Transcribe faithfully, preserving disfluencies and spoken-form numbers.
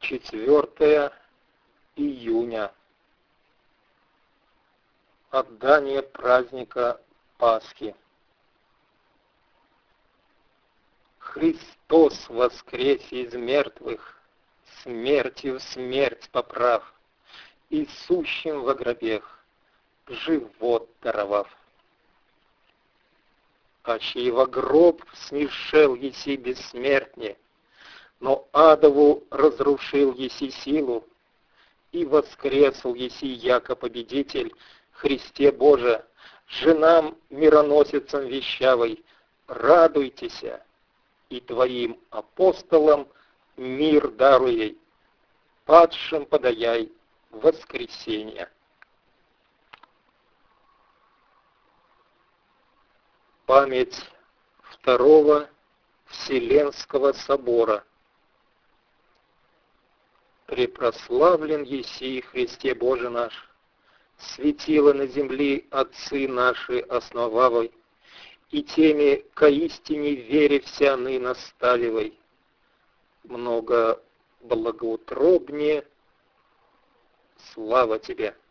четвёртое июня. Отдание праздника Пасхи. Христос воскресе из мертвых, смертью смерть поправ, и сущим во гробех живот даровав. Аще во гроб смешел еси бессмертне, но адову разрушил еси силу, и воскресл еси яко победитель, Христе Боже, женам мироносицам вещавой, радуйтеся, и Твоим апостолам мир даруй, падшим подаяй воскресенье. Память Второго Вселенского собора. Препрославлен еси, Христе Боже наш, светило на земли отцы наши основавой, и теми ко истине вере всяны наставивай. Много благоутробнее, слава Тебе.